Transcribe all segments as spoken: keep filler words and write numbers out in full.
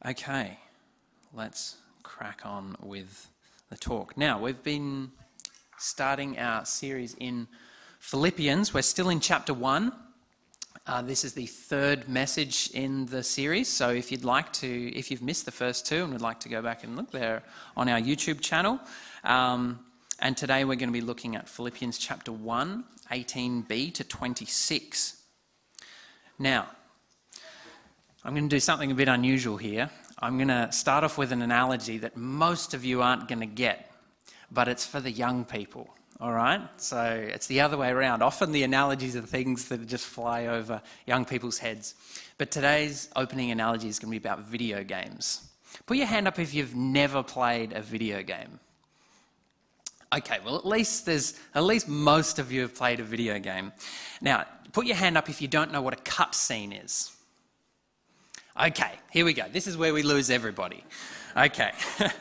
Okay, let's crack on with the talk. Now, we've been starting our series in Philippians. We're still in chapter one. Uh, this is the third message in the series, so if you'd like to, if you've missed the first two and would like to go back and look, there on our YouTube channel. Um, and today we're going to be looking at Philippians chapter one, eighteen b to twenty-six. Now, I'm going to do something a bit unusual here. I'm going to start off with an analogy that most of you aren't going to get, but it's for the young people, all right? So it's the other way around. Often the analogies are things that just fly over young people's heads. But today's opening analogy is going to be about video games. Put your hand up if you've never played a video game. Okay, well, at least there's at least most of you have played a video game. Now, put your hand up if you don't know what a cutscene is. Okay, here we go. This is where we lose everybody. Okay.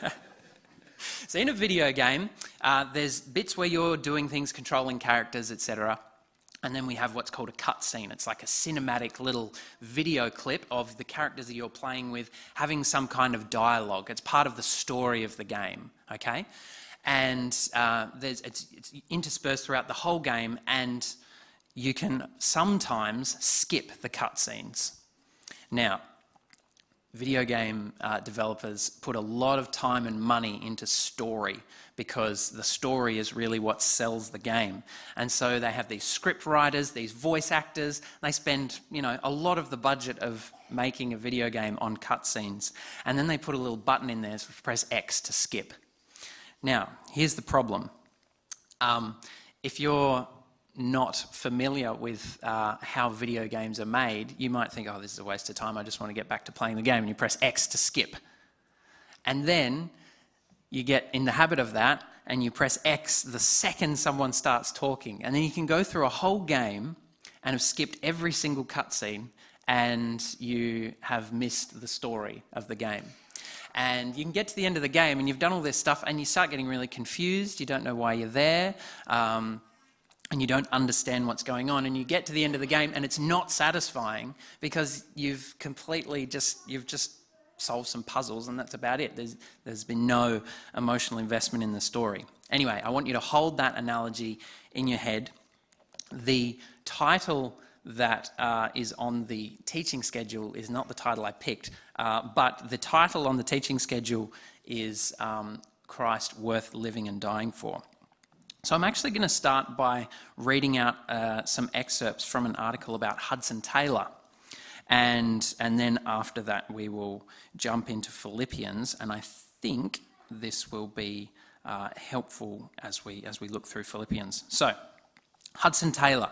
So in a video game, uh, there's bits where you're doing things, controlling characters, et cetera. And then we have what's called a cutscene. It's like a cinematic little video clip of the characters that you're playing with having some kind of dialogue. It's part of the story of the game, okay? And uh, there's, it's, it's interspersed throughout the whole game, and you can sometimes skip the cutscenes. Now, video game uh, developers put a lot of time and money into story because the story is really what sells the game. And so they have these script writers, these voice actors. They spend, you know, a lot of the budget of making a video game on cutscenes. And then they put a little button in there, so press X to skip. Now, here's the problem. Um, if you're not familiar with uh, how video games are made, you might think, oh, this is a waste of time, I just want to get back to playing the game, and you press X to skip. And then you get in the habit of that, and you press X the second someone starts talking, and then you can go through a whole game and have skipped every single cutscene, and you have missed the story of the game. And you can get to the end of the game, and you've done all this stuff, and you start getting really confused, you don't know why you're there, um, and you don't understand what's going on, and you get to the end of the game and it's not satisfying because you've completely just, you've just solved some puzzles and that's about it. There's, there's been no emotional investment in the story. Anyway, I want you to hold that analogy in your head. The title that uh, is on the teaching schedule is not the title I picked, uh, but the title on the teaching schedule is um, Christ Worth Living and Dying For. So I'm actually going to start by reading out uh, some excerpts from an article about Hudson Taylor. And, and then after that we will jump into Philippians, and I think this will be uh, helpful as we, as we look through Philippians. So, Hudson Taylor,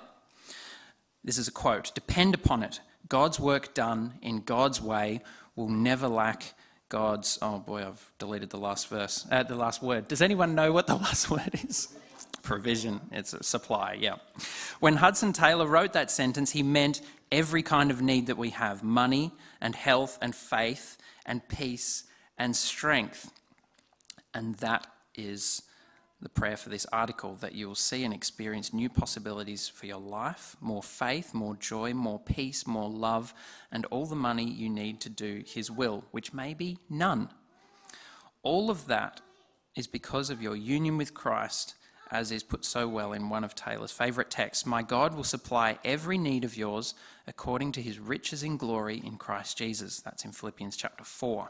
this is a quote: "Depend upon it, God's work done in God's way will never lack God's..." Oh boy, I've deleted the last verse, uh, the last word. Does anyone know what the last word is? Provision, it's a supply, yeah. When Hudson Taylor wrote that sentence, he meant every kind of need that we have: money and health and faith and peace and strength. And that is the prayer for this article, that you'll see and experience new possibilities for your life, more faith, more joy, more peace, more love, and all the money you need to do His will, which may be none. All of that is because of your union with Christ, as is put so well in one of Taylor's favourite texts: "My God will supply every need of yours according to His riches in glory in Christ Jesus." That's in Philippians chapter four.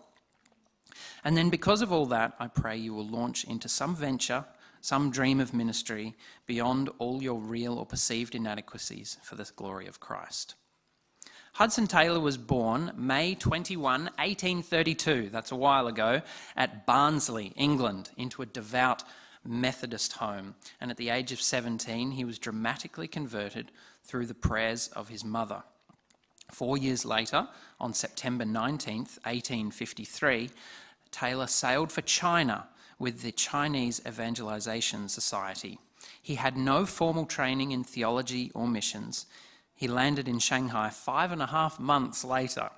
And then because of all that, I pray you will launch into some venture, some dream of ministry beyond all your real or perceived inadequacies for the glory of Christ. Hudson Taylor was born May twenty-first, eighteen thirty-two, that's a while ago, at Barnsley, England, into a devout Methodist home, and at the age of seventeen he was dramatically converted through the prayers of his mother. Four years later, on September nineteenth, eighteen fifty-three, Taylor sailed for China with the Chinese Evangelization Society. He had no formal training in theology or missions. He landed in Shanghai five and a half months later.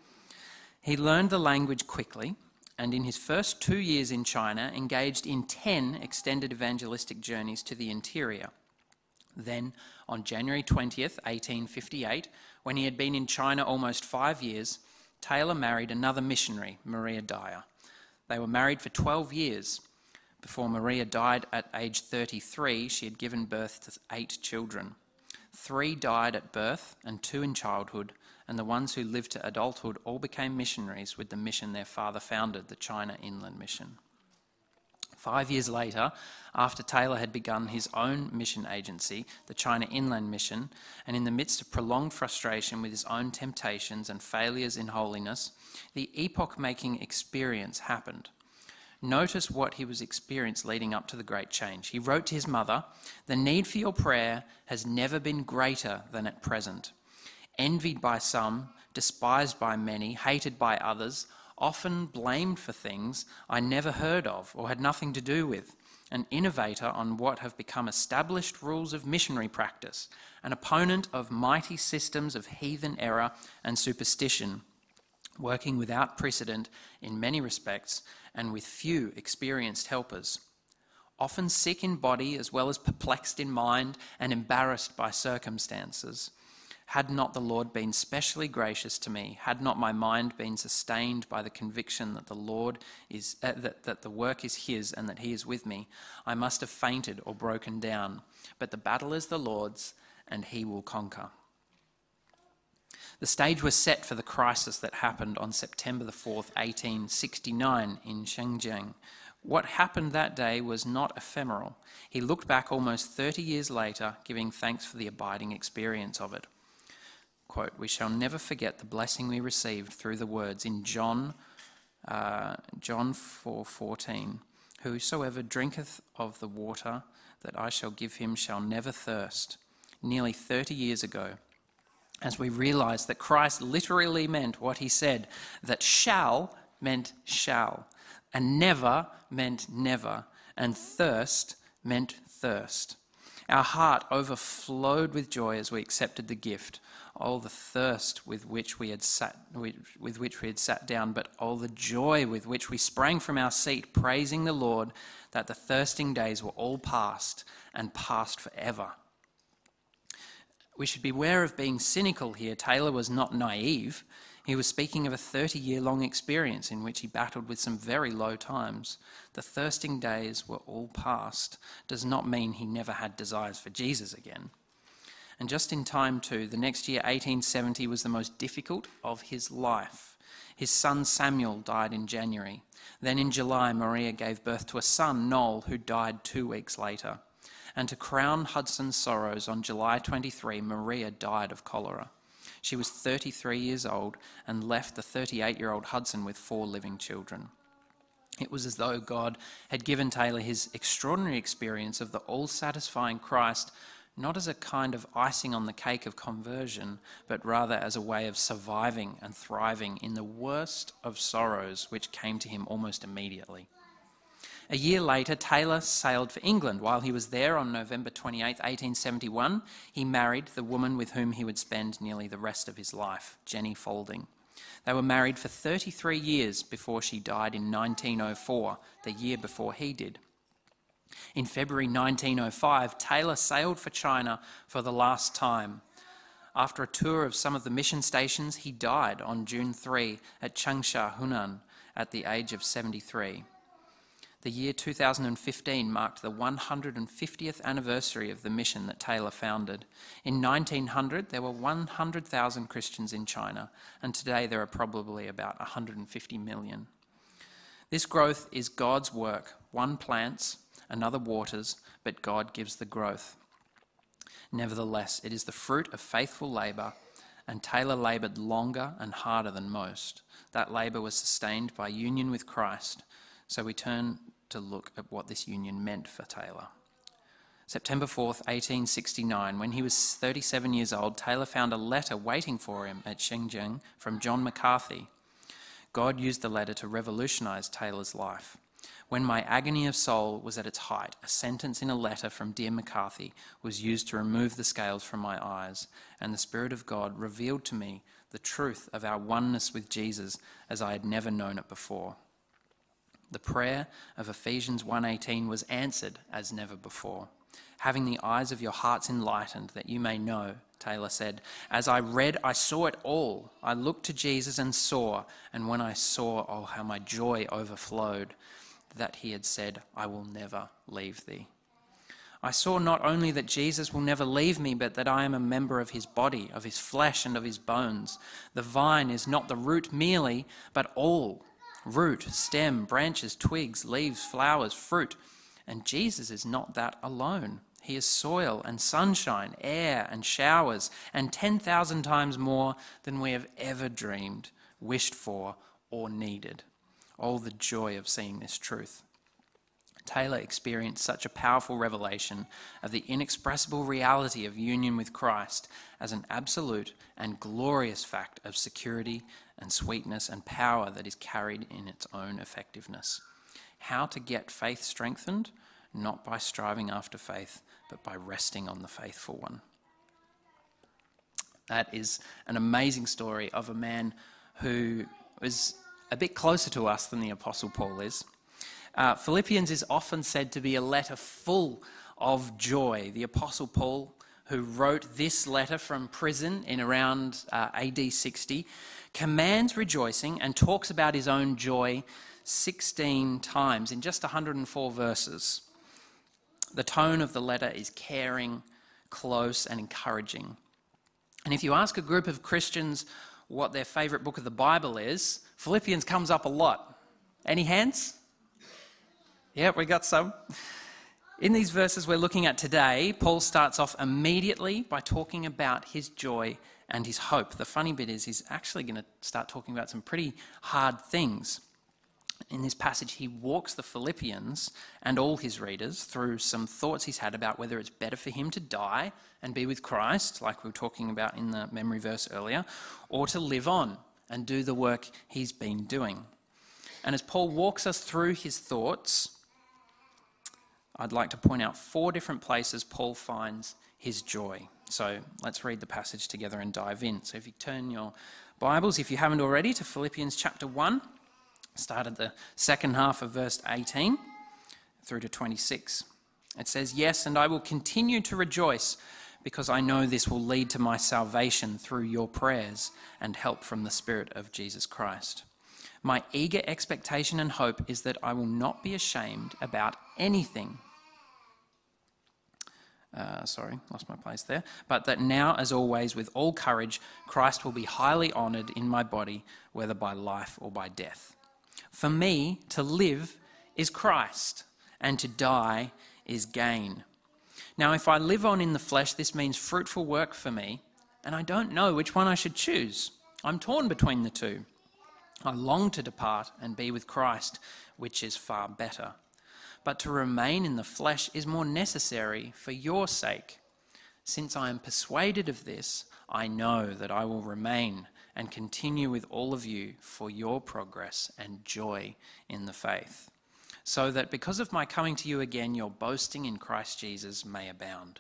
He learned the language quickly, and in his first two years in China, engaged in ten extended evangelistic journeys to the interior. Then, on January twentieth, eighteen fifty-eight, when he had been in China almost five years, Taylor married another missionary, Maria Dyer. They were married for twelve years. Before Maria died at age thirty-three, she had given birth to eight children. Three died at birth and two in childhood, and the ones who lived to adulthood all became missionaries with the mission their father founded, the China Inland Mission. Five years later, after Taylor had begun his own mission agency, the China Inland Mission, and in the midst of prolonged frustration with his own temptations and failures in holiness, the epoch-making experience happened. Notice what he was experiencing leading up to the great change. He wrote to his mother, "The need for your prayer has never been greater than at present. Envied by some, despised by many, hated by others, often blamed for things I never heard of or had nothing to do with, an innovator on what have become established rules of missionary practice, an opponent of mighty systems of heathen error and superstition, working without precedent in many respects and with few experienced helpers, often sick in body as well as perplexed in mind and embarrassed by circumstances. Had not the Lord been specially gracious to me, had not my mind been sustained by the conviction that the Lord is uh, that, that the work is his and that he is with me, I must have fainted or broken down. But the battle is the Lord's, and he will conquer." The stage was set for the crisis that happened on September the fourth, eighteen sixty-nine in Shenzhen. What happened that day was not ephemeral. He looked back almost thirty years later, giving thanks for the abiding experience of it. Quote, "We shall never forget the blessing we received through the words in John uh, John four fourteen. Whosoever drinketh of the water that I shall give him shall never thirst." Nearly thirty years ago, as we realize that Christ literally meant what he said, that shall meant shall, and never meant never, and thirst meant thirst. Our heart overflowed with joy as we accepted the gift. Oh, the thirst with which we had sat, with which we had sat down, but oh, the joy with which we sprang from our seat, praising the Lord that the thirsting days were all past and past forever. We should beware of being cynical here. Taylor was not naive. He was speaking of a thirty-year-long experience in which he battled with some very low times. The thirsting days were all past does not mean he never had desires for Jesus again. And just in time too, the next year, eighteen seventy, was the most difficult of his life. His son Samuel died in January. Then in July, Maria gave birth to a son, Noel, who died two weeks later. And to crown Hudson's sorrows, on July twenty-third, Maria died of cholera. She was thirty-three years old and left the thirty-eight-year-old Hudson with four living children. It was as though God had given Taylor his extraordinary experience of the all-satisfying Christ, not as a kind of icing on the cake of conversion, but rather as a way of surviving and thriving in the worst of sorrows which came to him almost immediately. A year later, Taylor sailed for England. While he was there on November twenty-eighth, eighteen seventy-one, he married the woman with whom he would spend nearly the rest of his life, Jenny Faulding. They were married for thirty-three years before she died in nineteen oh four, the year before he did. In February nineteen oh five, Taylor sailed for China for the last time. After a tour of some of the mission stations, he died on June third at Changsha, Hunan, at the age of seventy-three. The year two thousand fifteen marked the one hundred fiftieth anniversary of the mission that Taylor founded. In nineteen hundred, there were one hundred thousand Christians in China, and today there are probably about one hundred fifty million. This growth is God's work. One plants, another waters, but God gives the growth. Nevertheless, it is the fruit of faithful labour, and Taylor laboured longer and harder than most. That labour was sustained by union with Christ. So we turn to look at what this union meant for Taylor. September fourth, eighteen sixty-nine, when he was thirty-seven years old, Taylor found a letter waiting for him at Shenzhen from John McCarthy. God used the letter to revolutionise Taylor's life. When my agony of soul was at its height, a sentence in a letter from dear McCarthy was used to remove the scales from my eyes, and the Spirit of God revealed to me the truth of our oneness with Jesus as I had never known it before. The prayer of Ephesians one eighteen was answered as never before. having the eyes of your hearts enlightened, that you may know, Taylor said. As I read, I saw it all. I looked to Jesus and saw, and when I saw, oh, how my joy overflowed, that he had said, I will never leave thee. I saw not only that Jesus will never leave me, but that I am a member of his body, of his flesh and of his bones. The vine is not the root merely, but all. Root, stem, branches, twigs, leaves, flowers, fruit. And Jesus is not that alone. He is soil and sunshine, air and showers, and ten thousand times more than we have ever dreamed, wished for, or needed. Oh, the joy of seeing this truth. Taylor experienced such a powerful revelation of the inexpressible reality of union with Christ as an absolute and glorious fact of security and sweetness and power that is carried in its own effectiveness. How to get faith strengthened? Not by striving after faith, but by resting on the faithful one. That is an amazing story of a man who is a bit closer to us than the Apostle Paul is. Uh, Philippians is often said to be a letter full of joy. The Apostle Paul, who wrote this letter from prison in around uh, A D sixty, commands rejoicing and talks about his own joy sixteen times in just one hundred four verses. The tone of the letter is caring, close, and encouraging. And if you ask a group of Christians what their favourite book of the Bible is, Philippians comes up a lot. Any hands? Yeah, we got some. In these verses we're looking at today, Paul starts off immediately by talking about his joy and his hope. The funny bit is he's actually going to start talking about some pretty hard things. In this passage, he walks the Philippians and all his readers through some thoughts he's had about whether it's better for him to die and be with Christ, like we were talking about in the memory verse earlier, or to live on and do the work he's been doing. And as Paul walks us through his thoughts, I'd like to point out four different places Paul finds his joy. So let's read the passage together and dive in. So if you turn your Bibles, if you haven't already, to Philippians chapter one, start at the second half of verse eighteen through to twenty-six. It says, "Yes, and I will continue to rejoice because I know this will lead to my salvation through your prayers and help from the Spirit of Jesus Christ. My eager expectation and hope is that I will not be ashamed about anything." Uh, sorry, lost my place there. "But that now, as always, with all courage, Christ will be highly honoured in my body, whether by life or by death. For me, to live is Christ, and to die is gain. Now, if I live on in the flesh, this means fruitful work for me, and I don't know which one I should choose. I'm torn between the two. I long to depart and be with Christ, which is far better. But to remain in the flesh is more necessary for your sake. Since I am persuaded of this, I know that I will remain and continue with all of you for your progress and joy in the faith, so that because of my coming to you again, your boasting in Christ Jesus may abound."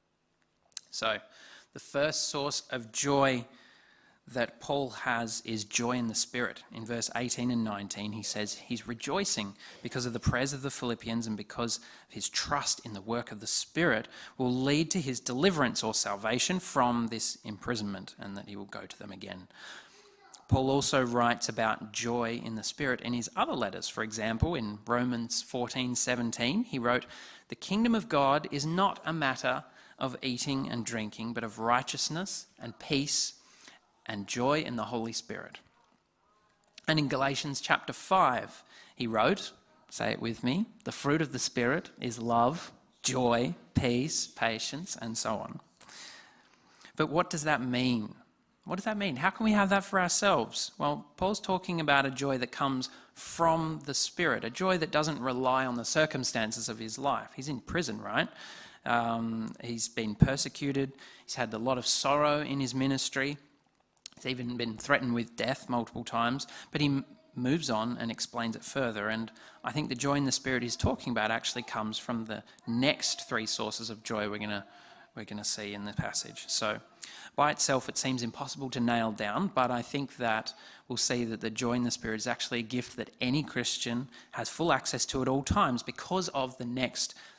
So, the first source of joy that Paul has is joy in the Spirit. In verse eighteen and nineteen, he says he's rejoicing because of the prayers of the Philippians, and because of his trust in the work of the Spirit will lead to his deliverance or salvation from this imprisonment, and that he will go to them again. Paul also writes about joy in the Spirit in his other letters. For example, in Romans fourteen seventeen, he wrote, "The kingdom of God is not a matter of eating and drinking, but of righteousness and peace and joy in the Holy Spirit." And in Galatians chapter five, he wrote, say it with me, "The fruit of the Spirit is love, joy, peace, patience," and so on. But what does that mean? What does that mean? How can we have that for ourselves? Well, Paul's talking about a joy that comes from the Spirit, a joy that doesn't rely on the circumstances of his life. He's in prison, right? Um, he's been persecuted. He's had a lot of sorrow in his ministry. He's even been threatened with death multiple times, but he m- moves on and explains it further. And I think the joy in the Spirit he's talking about actually comes from the next three sources of joy we're going to we're going to see in the passage. So by itself, it seems impossible to nail down, but I think that we'll see that the joy in the Spirit is actually a gift that any Christian has full access to at all times because of the next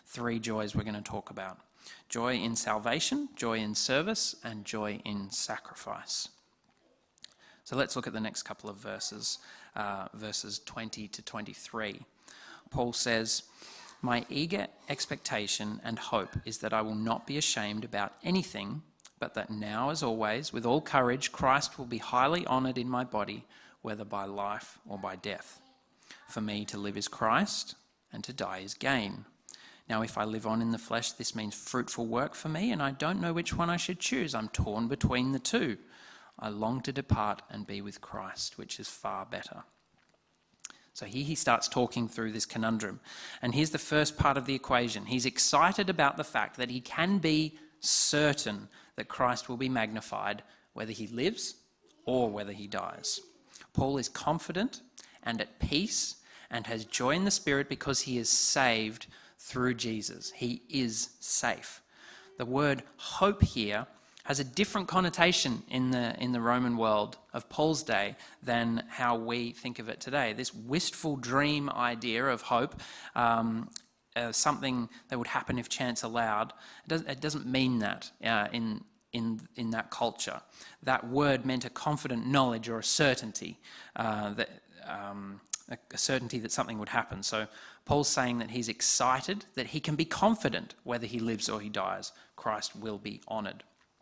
three joys we're going to talk about: joy in salvation, joy in service, and joy in sacrifice. So let's look at the next couple of verses, uh, verses twenty to twenty-three. Paul says, "My eager expectation and hope is that I will not be ashamed about anything, but that now, as always, with all courage, Christ will be highly honoured in my body, whether by life or by death. For me to live is Christ, and to die is gain. Now, if I live on in the flesh, this means fruitful work for me, and I don't know which one I should choose. I'm torn between the two. I long to depart and be with Christ, which is far better." So here he starts talking through this conundrum. And here's the first part of the equation. He's excited about the fact that he can be certain that Christ will be magnified whether he lives or whether he dies. Paul is confident and at peace and has joy in the Spirit because he is saved through Jesus. He is safe. The word hope here has a different connotation in the in the Roman world of Paul's day than how we think of it today. This wistful dream idea of hope, um, uh, something that would happen if chance allowed, it doesn't, it doesn't mean that uh, in in in that culture. That word meant a confident knowledge or a certainty, uh, that um, a, a certainty that something would happen. So Paul's saying that he's excited, that he can be confident whether he lives or he dies, Christ will be honoured.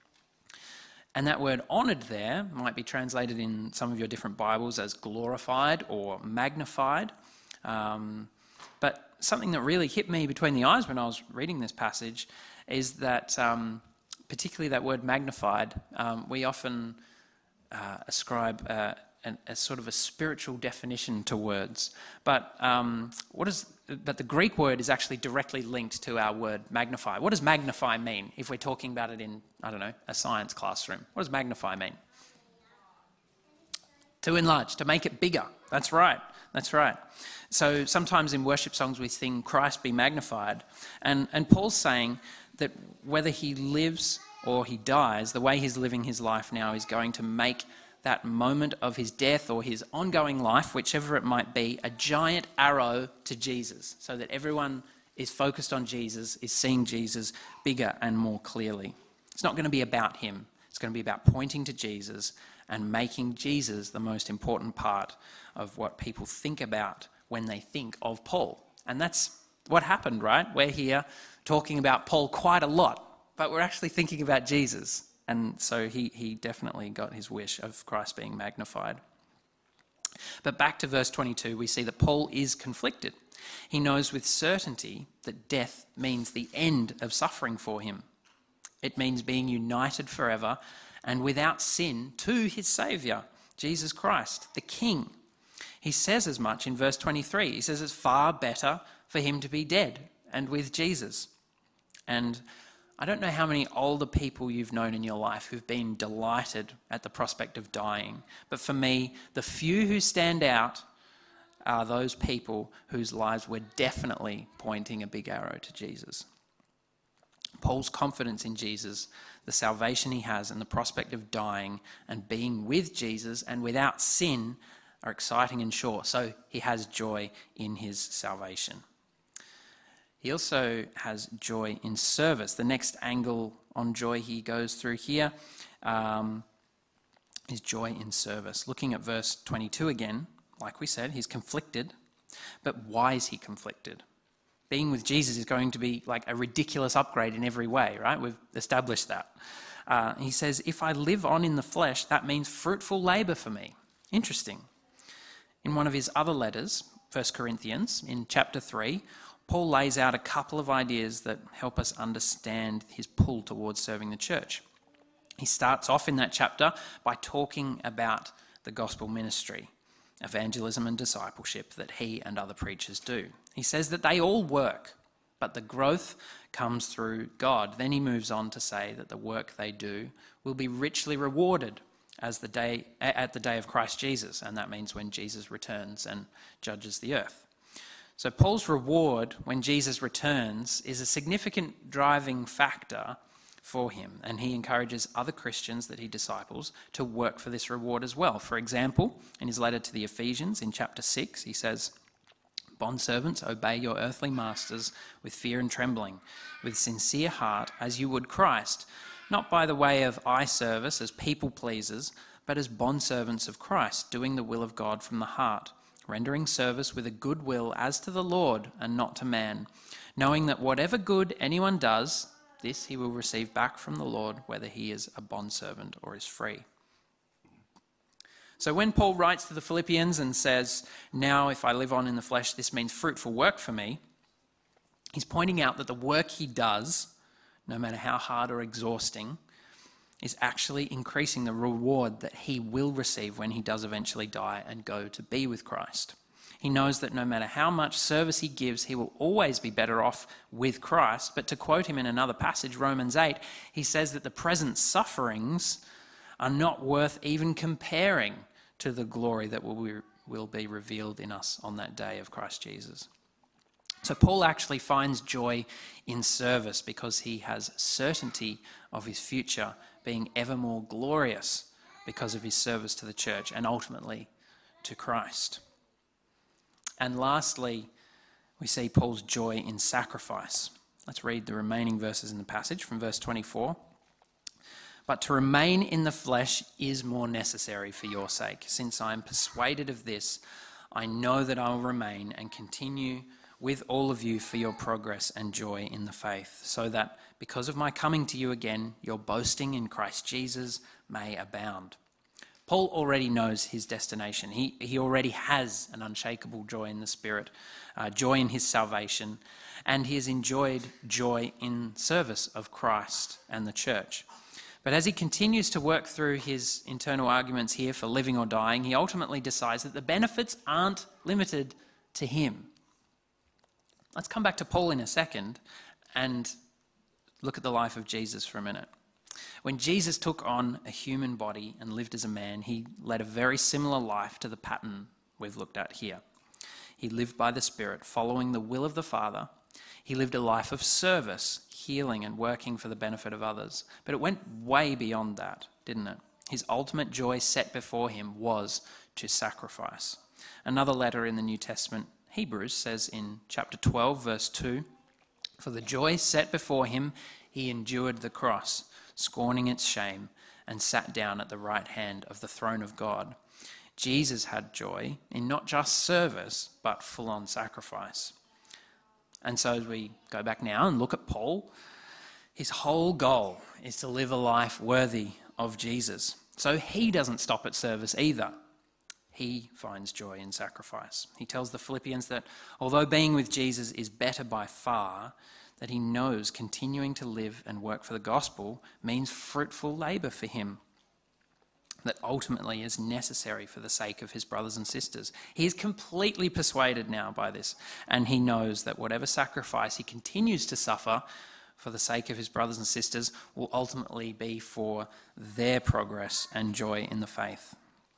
And that word honoured there might be translated in some of your different Bibles as glorified or magnified. Um, but something that really hit me between the eyes when I was reading this passage is that, um, particularly that word magnified, um, we often uh, ascribe uh, an, a sort of a spiritual definition to words. But um, what is? But the Greek word is actually directly linked to our word magnify. What does magnify mean if we're talking about it in, I don't know, a science classroom? What does magnify mean? To enlarge, to make it bigger. That's right, that's right. So sometimes in worship songs we sing Christ be magnified. And, and Paul's saying that whether he lives or he dies, the way he's living his life now is going to make that moment of his death or his ongoing life, whichever it might be, a giant arrow to Jesus, so that everyone is focused on Jesus, is seeing Jesus bigger and more clearly. It's not going to be about him. It's going to be about pointing to Jesus and making Jesus the most important part of what people think about when they think of Paul. And that's what happened, right? We're here talking about Paul quite a lot, but we're actually thinking about Jesus. And so he, he definitely got his wish of Christ being magnified. But back to verse twenty-two, we see that Paul is conflicted. He knows with certainty that death means the end of suffering for him. It means being united forever and without sin to his Saviour, Jesus Christ, the King. He says as much in verse twenty-three. He says it's far better for him to be dead and with Jesus. And I don't know how many older people you've known in your life who've been delighted at the prospect of dying. But for me, the few who stand out are those people whose lives were definitely pointing a big arrow to Jesus. Paul's confidence in Jesus, the salvation he has, and the prospect of dying and being with Jesus and without sin are exciting and sure. So he has joy in his salvation. He also has joy in service. The next angle on joy he goes through here um, is joy in service. Looking at verse twenty-two again, like we said, he's conflicted. But why is he conflicted? Being with Jesus is going to be like a ridiculous upgrade in every way, right? We've established that. Uh, he says, if I live on in the flesh, that means fruitful labour for me. Interesting. In one of his other letters, First Corinthians, in chapter three, Paul lays out a couple of ideas that help us understand his pull towards serving the church. He starts off in that chapter by talking about the gospel ministry, evangelism and discipleship that he and other preachers do. He says that they all work, but the growth comes through God. Then he moves on to say that the work they do will be richly rewarded as the day at the day of Christ Jesus, and that means when Jesus returns and judges the earth. So Paul's reward when Jesus returns is a significant driving factor for him, and he encourages other Christians that he disciples to work for this reward as well. For example, in his letter to the Ephesians in chapter six, he says, Bondservants, obey your earthly masters with fear and trembling, with sincere heart, as you would Christ, not by the way of eye service as people pleasers, but as bondservants of Christ, doing the will of God from the heart, rendering service with a good will as to the Lord and not to man, knowing that whatever good anyone does, this he will receive back from the Lord, whether he is a bondservant or is free. So when Paul writes to the Philippians and says, now if I live on in the flesh, this means fruitful work for me, he's pointing out that the work he does, no matter how hard or exhausting, is actually increasing the reward that he will receive when he does eventually die and go to be with Christ. He knows that no matter how much service he gives, he will always be better off with Christ. But to quote him in another passage, Romans eight, he says that the present sufferings are not worth even comparing to the glory that will be, will be revealed in us on that day of Christ Jesus. So Paul actually finds joy in service because he has certainty of his future being ever more glorious because of his service to the church and ultimately to Christ. And lastly, we see Paul's joy in sacrifice. Let's read the remaining verses in the passage from verse twenty-four. But to remain in the flesh is more necessary for your sake. Since I am persuaded of this, I know that I will remain and continue with all of you for your progress and joy in the faith, so that because of my coming to you again, your boasting in Christ Jesus may abound. Paul already knows his destination. He, he already has an unshakable joy in the Spirit, uh, joy in his salvation, and he has enjoyed joy in service of Christ and the church. But as he continues to work through his internal arguments here for living or dying, he ultimately decides that the benefits aren't limited to him. Let's come back to Paul in a second and look at the life of Jesus for a minute. When Jesus took on a human body and lived as a man, he led a very similar life to the pattern we've looked at here. He lived by the Spirit, following the will of the Father. He lived a life of service, healing and working for the benefit of others. But it went way beyond that, didn't it? His ultimate joy set before him was to sacrifice. Another letter in the New Testament, Hebrews, says in chapter twelve, verse two, for the joy set before him, he endured the cross, scorning its shame, and sat down at the right hand of the throne of God. Jesus had joy in not just service, but full-on sacrifice. And so as we go back now and look at Paul, his whole goal is to live a life worthy of Jesus. So he doesn't stop at service either. He finds joy in sacrifice. He tells the Philippians that although being with Jesus is better by far, that he knows continuing to live and work for the gospel means fruitful labour for him, that ultimately is necessary for the sake of his brothers and sisters. He is completely persuaded now by this, and he knows that whatever sacrifice he continues to suffer for the sake of his brothers and sisters will ultimately be for their progress and joy in the faith.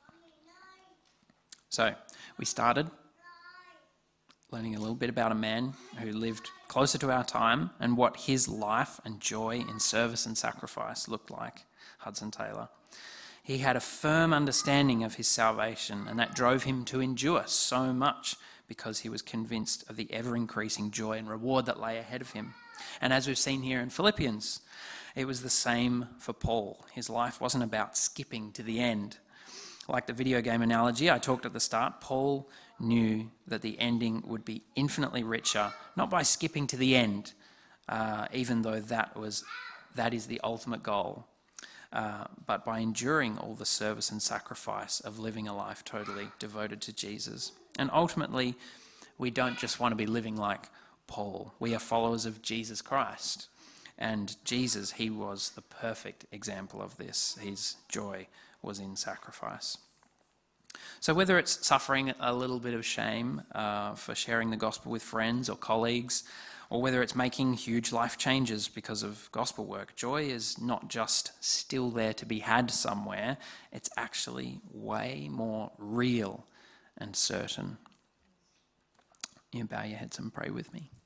So, we started learning a little bit about a man who lived closer to our time and what his life and joy in service and sacrifice looked like, Hudson Taylor. He had a firm understanding of his salvation, and that drove him to endure so much because he was convinced of the ever-increasing joy and reward that lay ahead of him. And as we've seen here in Philippians, it was the same for Paul. His life wasn't about skipping to the end. Like the video game analogy I talked at the start, Paul knew that the ending would be infinitely richer, not by skipping to the end, uh, even though that was that is the ultimate goal, uh, but by enduring all the service and sacrifice of living a life totally devoted to Jesus. And ultimately, we don't just want to be living like Paul. We are followers of Jesus Christ. And Jesus, he was the perfect example of this. His joy was in sacrifice. So whether it's suffering a little bit of shame uh, for sharing the gospel with friends or colleagues, or whether it's making huge life changes because of gospel work, joy is not just still there to be had somewhere, it's actually way more real and certain. You bow your heads and pray with me.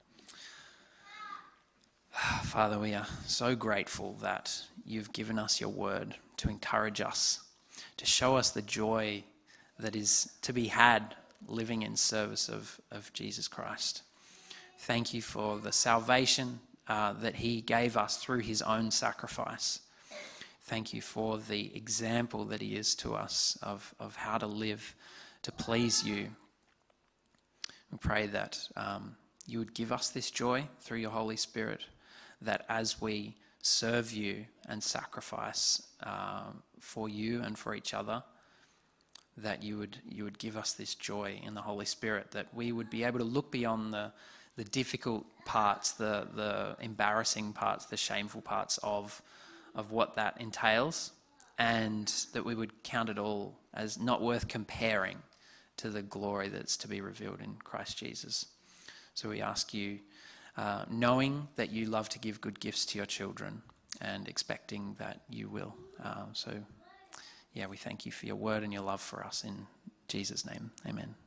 Father, we are so grateful that you've given us your word to encourage us, to show us the joy that is to be had living in service of, of Jesus Christ. Thank you for the salvation uh, that he gave us through his own sacrifice. Thank you for the example that he is to us of, of how to live to please you. We pray that um, you would give us this joy through your Holy Spirit, that as we serve you and sacrifice uh, for you and for each other, that you would you would give us this joy in the Holy Spirit, that we would be able to look beyond the, the difficult parts, the, the embarrassing parts, the shameful parts of, of what that entails, and that we would count it all as not worth comparing to the glory that's to be revealed in Christ Jesus. So we ask you, uh, knowing that you love to give good gifts to your children and expecting that you will. Um, so, yeah, we thank you for your word and your love for us. In Jesus' name, amen.